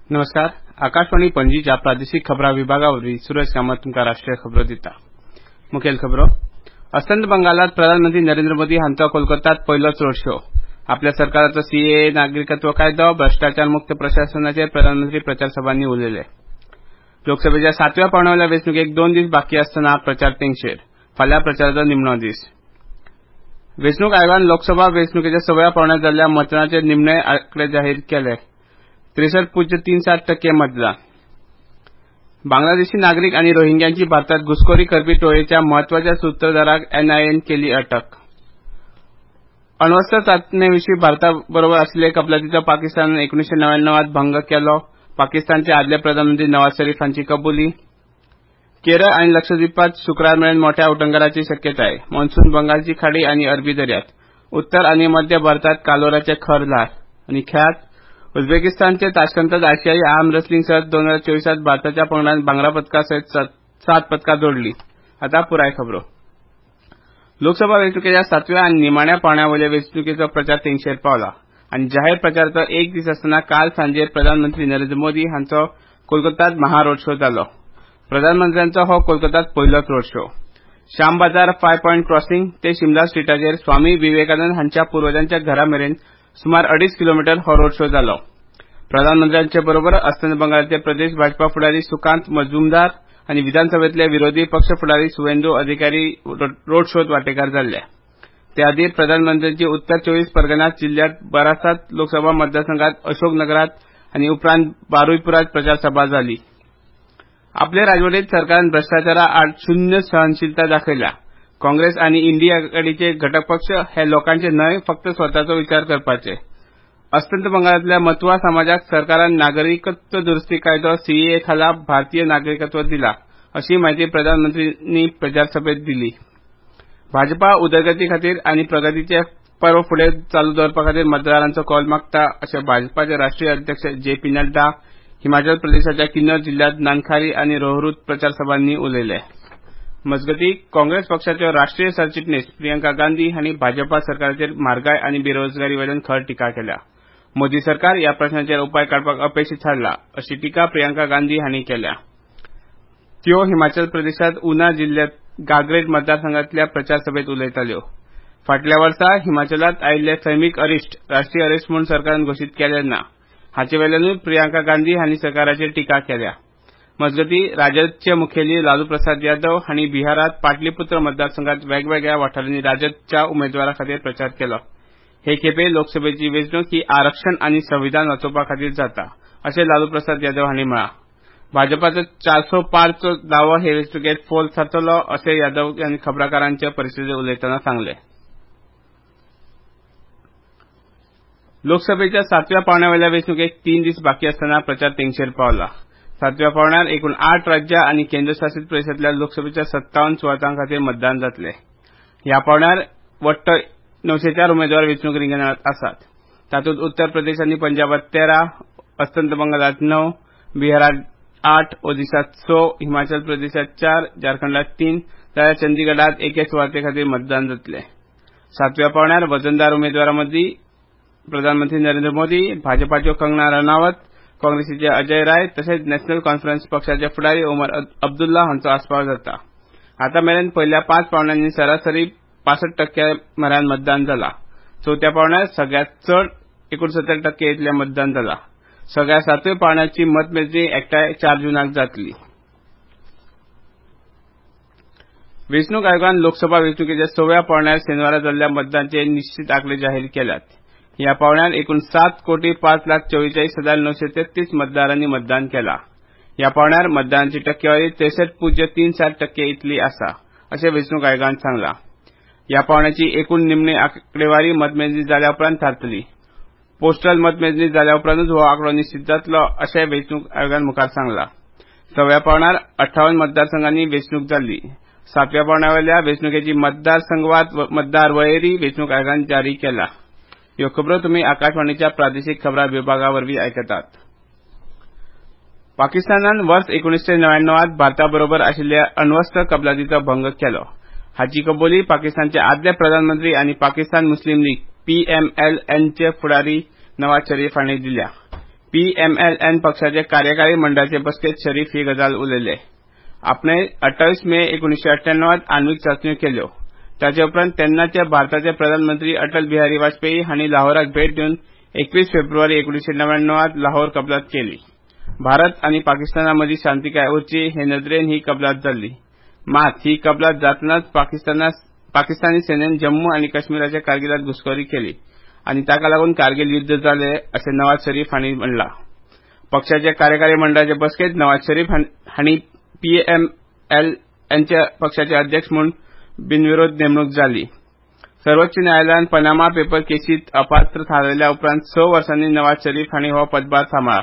नमस्कार. आकाशवाणी पणजीच्या प्रादेशिक खबरां विभागावरवीं सुरेश कामत तुमकां राष्ट्रीय खबरो दिता. मुखेल खबरो. अस्तंत बंगालात प्रधानमंत्री नरेंद्र मोदी हांचो कोलकातात पयलोच रोड शो. आपल्या सरकाराचो सीएए नागरिकत्व कायदो भ्रष्टाचार मुक्त प्रशासनाचेर प्रधानमंत्री प्रचार सभांनी उलयले. लोकसभेच्या 7व्या पांवड्यावेल्या वेंचणुकेक 2 दीस बाकी आसतना प्रचार तेंगशेर. फाल्यां प्रचाराचो निमणो दीस. वेंचणूक आयोगान लोकसभा वेंचणुकेच्या 6व्या पांवड्यार जाल्ल्या मतदानाचे निमणे आंकडे जाहीर केले. 63.37% मतदान. बांगलादेशी नागरीक आनी रोहिंग्यांची भारतात घुसखोरी करपी टोळयेच्या म्हत्वाच्या सूत्रधाराक एनआयएन केली अटक. अण्वस्त्र चाचणेविशीं भारताबरोबर आशिल्ले कबलातीचो पाकिस्तानान 1999त भंग केलो. पाकिस्तानचे आदले प्रधानमंत्री नवाज शरीफ हांची कबुली. केरळ आनी लक्षद्वीपात शुक्रार मेरेन मोठ्या उटंगराची शक्यताय. मॉन्सून बंगालची खाडी आनी अरबी दर्यांत. उत्तर आनी मध्य भारतात कालोराचे खर ल्हार. आनी खेळांत उझबेकिस्तानचे ताशकंतात आशियाई आर्म रेसलिंग सर्त 2024त भारताच्या पंगडान भांगरा पदका सयत 7 पदकां जोडली. आतां पुराय खबरो. लोकसभा वेंचणुकेच्या 7व्या आनी निमाण्या पांवड्यावयले वेंचणुकेचो प्रचार तेंगशेर पावला आनी जाहीर प्रचाराचो एक दीस आसतना काल सांजेर प्रधानमंत्री नरेंद्र मोदी हांचो कोलकातात महा रोड शो जालो. प्रधानमंत्र्यांचो हो कोलकातात पयलोच रोड शो. श्याम बाजार 5 पॉयंट क्रॉसिंग ते शिमला स्ट्रीटाचेर स्वामी विवेकानंद हांच्या पुर्वजांच्या घरा मेरेन सुमार 2.5 किलोमीटर हो रोड शो जालो. प्रधानमंत्र्यांचे बरोबर अस्तंत बंगालाचे प्रदेश भाजपा फुडारी सुकांत मजुमदार आनी विधानसभेतले विरोधी पक्ष फुडारी सुवेंदू अधिकारी रोड शोत वांटेकार जाल्ले. ते आदी प्रधानमंत्र्यांची उत्तर 24 परगनास जिल्ह्यात बारासात लोकसभा मतदारसंघात अशोकनगरात आनी उपरांत बारुईपुरात प्रचार सभा जाली. आपले राजवटीत सरकारान भ्रष्टाचारा आड शून्य सहनशीलता दाखयल्या. काँग्रेस आनी इंडिया आघाडीचे घटक पक्ष हे लोकांचे न्हय फक्त स्वताचो विचार करपाचे. अस्तंत बंगालांतल्या मतुआ समाजाक सरकारान नागरिकत्व दुरुस्ती कायदो सीएए खाला भारतीय नागरिकत्व दिला अशी माहिती प्रधानमंत्र्यांनी प्रचार सभेत दिली. भाजपा उदरगती खातीर आनी प्रगतीचे पर्व फुडें चालू दवरपा खातीर मतदारांचो कौल मागता अशें भाजपाचे राष्ट्रीय अध्यक्ष जेपी नड्डा हिमाचल प्रदेशाच्या किन्नौर जिल्ह्यात नानखारी आनी रोहरूत प्रचार सभांनी उलयले. मजगतीं काँग्रेस पक्षाच्यो राष्ट्रीय सरचिटणीस प्रियंका गांधी हांणी भाजपा सरकाराचेर म्हारगाय आनी बेरोजगारी वयल्यान खर टिका केल्या. मोदी सरकार ह्या प्रस्नाचेर उपाय काडपाक अपेशी थारला अशी टिका प्रियंका गांधी हांणी केल्या. त्यो हिमाचल प्रदेशांत उना जिल्ह्यात गाग्रेट मतदारसंघांतल्या प्रचार सभेत उलयताल्यो. फाटल्या वर्सा हिमाचलांत आयिल्ले सैमीक अरिश्ट राष्ट्रीय अरिश्ट म्हूण सरकारान घोशीत केले ना. हाचे वेल्यानूय प्रियंका गांधी हांणी सरकाराचेर टिका केल्या. मजगतीं राजदचे मुखेली लालू प्रसाद यादव हांणी बिहारात पाटलीपुत्र मतदारसंघात वेगवेगळ्या वाठारांनी राजदच्या उमेदवारा खातीर प्रचार केलो. हे खेपे लोकसभेची वेंचणूक ही आरक्षण आनी संविधान वाचोवपा खातीर जाता अशें लालू प्रसाद यादव हांणी म्हळां. भाजपाचो 405 चो दावो हे वेंचणुकेत फोल थारतलो अशें यादव हांणी खबराकारांचे परिशदेंत उलयतना सांगलें. लोकसभेच्या 7व्या पांवड्यावयल्या वेंचणुकेक 3 दीस बाकी आसतना प्रचार तेंगशेर पावला. 7व्या पांवड्यार एकूण 8 राज्यां आनी केंद्रशासीत प्रदेशांतल्या लोकसभेच्या 57 सुवातां खातीर मतदान जातलें. ह्या पांवड्यार वट्ट 904 उमेदवार वेंचणूक रिंगणात आसात. तातूंत उत्तर प्रदेश आनी पंजाबात 13, अस्तंत बंगालात 9, बिहारात 8, ओदिशात 6, हिमाचल प्रदेशात 4, झारखंडात 3 जाल्यार चंदीगडात एके सुवाते खातीर मतदान जातलें. 7व्या पांवड्यार वजनदार उमेदवारां मदीं प्रधानमंत्री नरेंद्र मोदी, भाजपाच्यो कंगना रनावत, काँग्रेसीचे अजय राय तशेंच नॅशनल कॉन्फरन्स पक्षाचे फुडारी ओमर अब्दुल्ला हांचो आस्पाव जाता. आतां मेरेन पयल्या 5 पांवड्यांनी सरासरी 65% मेरेन मतदान जालां. 4थ्या पांवड्यार सगळ्यांत चड 69% इतलें मतदान जालां. सगळ्या 7व्या पांवड्याची मतमेजणी एकठांय 4 जूनाक जातली. वेंचणूक आयोगान लोकसभा वेंचणुकेच्या 6व्या पांवड्यार शेनवारा जाल्ल्या मतदानाचे निश्चीत आंकडे जाहीर केल्यात. ह्या पांवड्यार एकूण 7,05,44,933 मतदारांनी मतदान केलां. ह्या पांवड्यार मतदानाची टक्केवारी 63.37% इतली आसा अशें वेंचणूक आयोगान सांगलां. ह्या पांवड्याची एकूण निमणी आंकडेवारी मतमेजणी जाल्या उपरांत थारतली. पोस्टल मतमेजणी जाल्या उपरांतूच हो आंकडो निश्चित जातलो अशें वेंचणूक आयोगान मुखार सांगलां. 6व्या पांवड्यार 58 मतदारसंघांनी वेंचणूक जाल्ली. 7व्या पांवड्यावयल्या वेंचणुकेची मतदारसंघवार मतदार वळेरी वेंचणूक आयोगान जारी केल्या. ह्यो खबरो तुमी आकाशवाणीच्या प्रादेशीक खबरां विभागावरवीं आयकतात. पाकिस्तानान वर्स 1999त भारताबरोबर आशिल्ल्या अण्वस्त्र कबलातीचो भंग केलो. हाची कबुली पाकिस्तानचे आदले प्रधानमंत्री आनी पाकिस्तान मुस्लीम लीग PMLNचे फुडारी नवाज शरीफ हांणी दिल्या. PMLN पक्षाचे कार्यकारी मंडळाचे बसकेत शरीफ ही गजाल उलयले. आपणे 28 मे 1998 आण्विक चाचण्यो केल्यो. ताचे उपरांत तेन्नाचे भारताचे प्रधानमंत्री अटल बिहारी वाजपेयी हांणी लाहोराक भेट दिवन 21 फेब्रुवारी 1999 लाहोर कबलात केली. भारत आनी पाकिस्ताना मदीं शांतीकाय उरची हे नदरेन ही कबलात जाल्ली. मात ही कबलात जातनाच पाकिस्तानी सेनेन जम्मू आनी काश्मीराच्या कारगिलात घुसखोरी केली आनी ताका लागून कारगिल युद्ध जालें अशें नवाज शरीफ हांणी म्हणलां. पक्षाचे कार्यकारी मंडळाचे बसकेत नवाज शरीफ हांणी PMLNच्या पक्षाचे अध्यक्ष म्हूण बिनविरोध नेमणूक जाली. सर्वोच्च न्यायालयान पनामा पेपर केसीत अपात्र थारयल्या उपरांत 6 वर्सांनी नवाज शरीफ हांणी हो पदभार सांबाळ्ळा.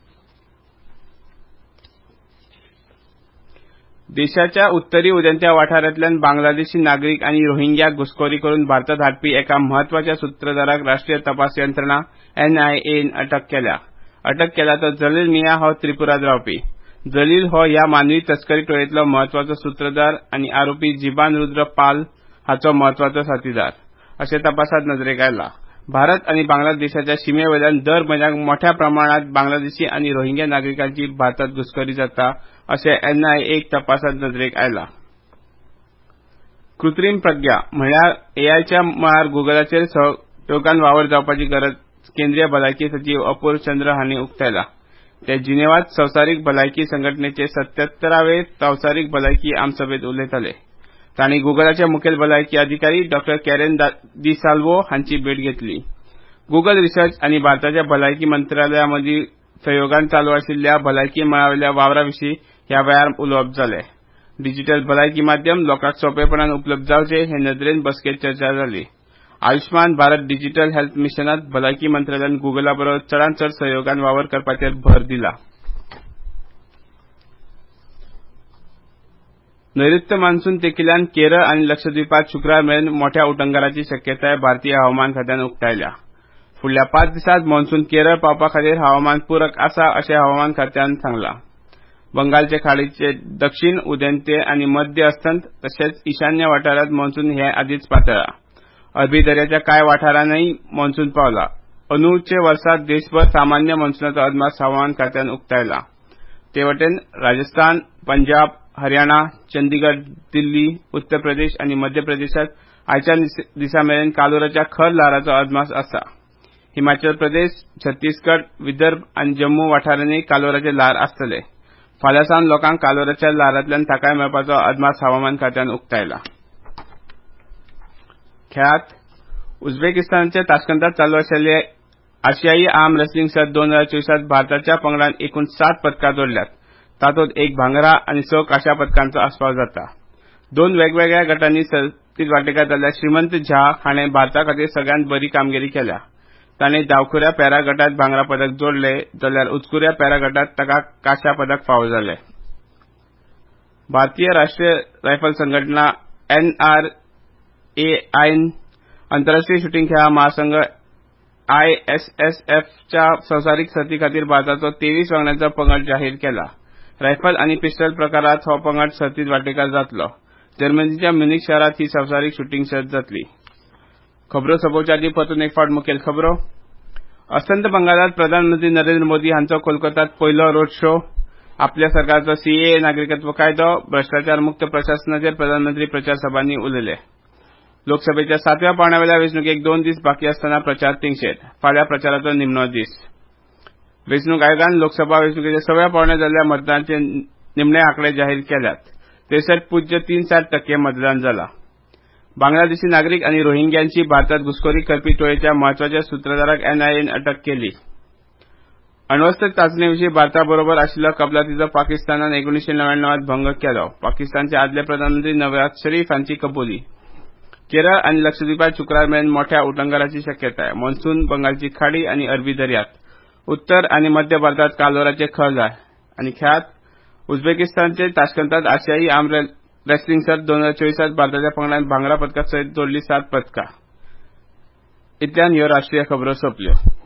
देशाच्या उत्तरी उदेंत्या वाठारांतल्यान बांगलादेशी नागरीक आनी रोहिंग्याक घुसखोरी करून भारतात हाडपी एका म्हत्वाच्या सूत्रधाराक राष्ट्रीय तपास यंत्रणा NIAन अटक केल्या. अटक केला तो जलील मिया हो त्रिपुरात रावपी. जलील हो ह्या मानवी तस्करी टोळयेंतलो म्हत्वाचो सूत्रधार आनी आरोपी जिबान रुद्र पाल हाचो म्हत्वाचो साथीदार अशें तपासांत नदरेक आयला. भारत आनी बांगलादेशाच्या शिमेवयल्यान दर म्हयन्याक मोठ्या प्रमाणात बांगलादेशी आनी रोहिंग्या नागरिकांची भारतात घुसखोरी जाता अशें NIA तपासांत नदरेक आयला. कृत्रीम प्रज्ञा म्हळ्यार AIच्या मळार गुगलाचेर सहयोगान वावर जावपाची गरज केंद्रीय भलायकी सचिव अपूर्व चंद्र हांणी उक्तायला. ते जिनेवात संवसारीक भलायकी संघटनेचे 77वे संवसारीक भलायकी आमसभेत उलयताले. तांणी गुगलाचे मुखेल भलायकी अधिकारी डॉ. कॅरेन डिसाल्वो हांची भेट घेतली. गुगल रिसर्च आनी भारताच्या भलायकी मंत्रालया मदीं सहयोगान चालू आशिल्ल्या भलायकी मळावेल्या वावराविशीं ह्या वेळार उलोवप जालें. डिजिटल भलायकी माध्यम लोकांक सोंपेपणान उपलब्ध जावचें हे नदरेन बसकेत चर्चा जाली. आयुष्मान भारत डिजिटल हेल्थ मिशनांत भलायकी मंत्रालयान गुगला बरोबर चडांत चड सहयोगान वावर करपाचेर भर दिला. नैऋत्य मान्सून तेंकिल्ल्यान केरळ आनी लक्षद्वीपांत शुक्रार मेरेन मोठ्या उटंगराची शक्यताय भारतीय हवामान खात्यान उक्तायल्या. फुडल्या 5 दिसांत मान्सून केरळ पावपा खातीर हवामान पूरक आसा अशें हवामान खात्यान सांगलां. बंगालचे खाडीचे दक्षिण उदेंते आनी मध्य अस्तंत तशेंच ईशान्य वाठारांत मान्सून हे आदींच पातळ्ळा. अरबी दर्याच्या कांय वाठारांनीय मान्सून पावला. अंदूचे वर्सांत देशभर सामान्य मान्सूनाचो अदमास हवामान खात्यान उक्तायला. ते वटेन राजस्थान, पंजाब, हरियाणा, चंदीगड, दिल्ली, उत्तर प्रदेश आनी मध्य प्रदेशांत आयच्या दिसा मेरेन कालुराच्या खर ल्हाराचो अदमास आसा. हिमाचल प्रदेश, छत्तीसगड, विदर्भ आनी जम्मू वाठारांनी कालुराचे ल्हार आसतले. फाल्यां सावन लोकांक कालुराच्या ल्हारांतल्यान थाकाय मेळपाचो अदमास हवामान खात्यान उक्तायला. खेळांत उझबेकिस्तानाचे ताश्कंतात चालू आशिल्ले आशियाई आर्म रेसलिंग सर्त 2024 भारताच्या पंगडान एकूण 7 पदकां जोडल्यात. तातूंत 1 भांगरा आनी 6 कांश्या पदकांचो आस्पाव जाता. 2 वेगवेगळ्या गटांनी सर्तींत वांटेकार जाल्ल्या श्रीमंत झा हाणें भारता खातीर सगळ्यांत बरी कामगिरी केल्या. ताणें धांवकुऱ्या पॅरा गटांत भांगरा पदक जोडलें जाल्यार उंचकुऱ्या पॅरा गटांत ताका कांश्या पदक फावो जालें. भारतीय राष्ट्रीय रायफल संघटना NRAIन आंतरराष्ट्रीय शूटिंग खेळा महासंघ ISSFच्या संवसारीक सर्ती खातीर भारताचो 23 वांगड्यांचो पंगड जाहीर केला. रायफल आनी पिस्टल प्रकारांत हो पंगड सर्तींत वांटेकार जातलो. जर्मनीच्या म्युनिक शारांत ही संवसारीक शूटिंग सर्त जातली. खबरो सोंपोवचे आदीं परतून एक फावट मुखेल खबरो. अस्तंत बंगालांत प्रधानमंत्री नरेंद्र मोदी हांचो कोलकातात पयलो रोड शो. आपल्या सरकाराचो CAA नागरिकत्व कायदो, भ्रश्टाचार मुक्त प्रशासनाचेर प्रधानमंत्री प्रचार सभांनी उलयले. लोकसभेच्या 7व्या पांवड्यावेल्या वेंचणुकेक 2 दीस बाकी आसतना प्रचार तिंगशेर. फाल्यां प्रचाराचो निमणो दीस. वेंचणूक आयोगान लोकसभा वेंचणुकेच्या 6व्या पांवड्यार जाल्ल्या मतदानाचे निमणे आंकडे जाहीर केल्यात. 63.37% मतदान जालां. बांगलादेशी नागरीक आनी रोहिंग्यांची भारतात घुसखोरी करपी टोळयेच्या म्हत्वाच्या सूत्रधाराक NIAन अटक केली. अण्वस्त्र चांचणेविशीं भारताबरोबर आशिल्ल्या कबलातीचो पाकिस्तानान 1999 भंग केलो. पाकिस्तानचे आदले प्रधानमंत्री नवाज शरीफ हांची कबुली. केरळ आनी लक्षद्वीपांत शुक्रार मेरेन मोठ्या उटंगराची शक्यताय. मान्सून बंगालची खाडी आनी अरबी दर्यांत. उत्तर आनी मध्य भारतांत कालवाराचे खर ल्हार. आनी खेळांत उझबेकिस्तानाचे ताश्कंतात आशियाई आर्म रेसलिंग सर्त 2024 भारताच्या पंगडान भांगरा पदका सयत जोडली 7 पदकां. इतल्यान ह्यो राष्ट्रीय खबरो सोंपल्यो.